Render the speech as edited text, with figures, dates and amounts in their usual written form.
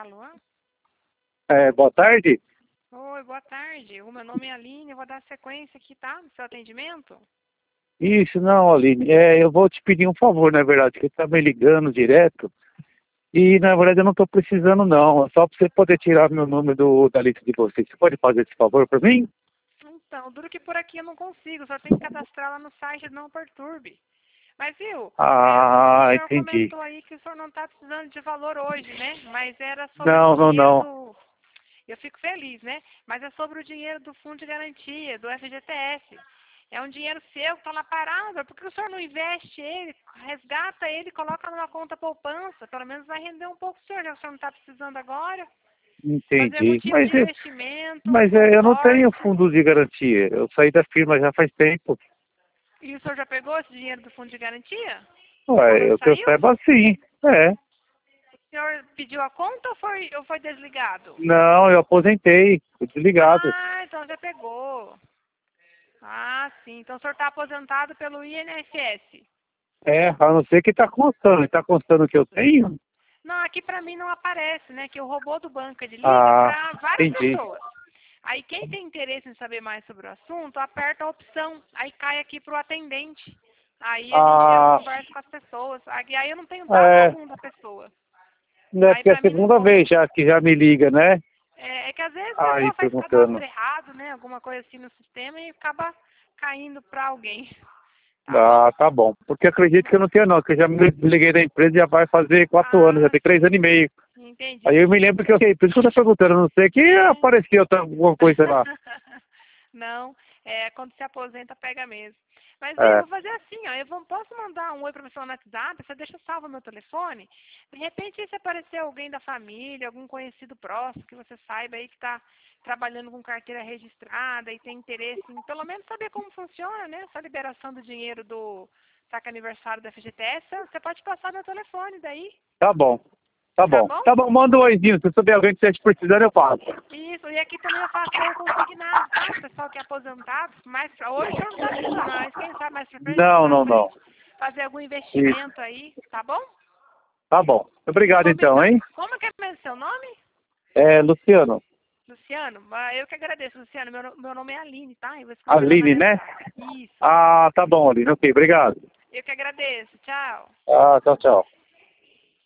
Alô? Boa tarde. Oi, boa tarde. O meu nome é Aline, eu vou dar sequência aqui, tá? No seu atendimento. Isso, não, Aline. Eu vou te pedir um favor, na verdade, que você tá me ligando direto. E, na verdade, eu não tô precisando, não. É só pra você poder tirar meu nome da lista de vocês. Você pode fazer esse favor pra mim? Então, duro que por aqui eu não consigo, só tem que cadastrar lá no site do Não Perturbe. Mas, viu, o Ah, senhor entendi. comentou aí que o senhor não está precisando de valor hoje, né? Mas era sobre o Não, não, dinheiro não. do... Eu fico feliz, né? Mas é sobre o dinheiro do Fundo de Garantia, do FGTS. É um dinheiro seu que está lá parado. Por que o senhor não investe ele, resgata ele, coloca numa conta poupança? Pelo menos vai render um pouco o senhor, já que o senhor não está precisando agora. Fazer algum Entendi. tipo de investimento, um Eu não tenho consórcio. fundo de garantia. Eu saí da firma já faz tempo. E o senhor já pegou esse dinheiro do Fundo de Garantia? O Ué, senhor o que eu saiu? saiba, sim. O senhor pediu a conta ou foi desligado? Não, eu aposentei. Fui desligado. Ah, então já pegou. Ah, sim. Então o senhor está aposentado pelo INSS. A não ser que tá constando. Tá constando que eu tenho? Não, aqui para mim não aparece, né? Que o robô do banco ele liga Ah, para várias entendi. pessoas. Aí quem tem interesse em saber mais sobre o assunto, aperta a opção. Aí cai aqui para o atendente. Aí eu Ah, converso com as pessoas. Aí eu não tenho dado é, algum da pessoa. né, Aí porque é a para mim não segunda conta. vez já que já me liga, né? É que às vezes a Aí pessoa faz cadastro perguntando. errado, né? Alguma coisa assim no sistema e acaba caindo para alguém. Tá bom? Ah, tá bom. Porque acredito que eu não tenho não, que eu já me desliguei da empresa e já vai fazer 4 anos, já Ah, tem 3 anos e sim. meio. Aí Entendi. eu me lembro que eu fiquei, por isso que eu tô perguntando, eu não sei que É. apareceu alguma coisa lá. Não, quando se aposenta, pega mesmo. Mas eu É, vou fazer assim, ó. Posso mandar um oi pra você no WhatsApp? Você deixa salvo meu telefone? De repente, se aparecer alguém da família, algum conhecido próximo, que você saiba aí que está trabalhando com carteira registrada e tem interesse em pelo menos saber como funciona, né? Essa liberação do dinheiro do saque aniversário da FGTS, você pode passar meu telefone daí, tá bom. Tá tá bom. bom? Tá bom, manda um oizinho. Se souber alguém que esteja precisando, eu faço. Isso, e aqui também eu faço gol consignado, tá? O pessoal que é aposentado, mas hoje o senhor não está precisando, mas quem sabe mais pra frente, Não, na não, não. frente, fazer algum Isso. investimento aí, tá bom? Tá bom. Obrigado então, Combinado. hein? Como que é mesmo seu nome? Luciano. Luciano? Eu que agradeço, Luciano. Meu nome é Aline, tá? Eu vou escrever lá na Aline, né? mensagem. Isso. Ah, tá bom, Aline. Ok, obrigado. Eu que agradeço. Tchau. Ah, tchau, tchau.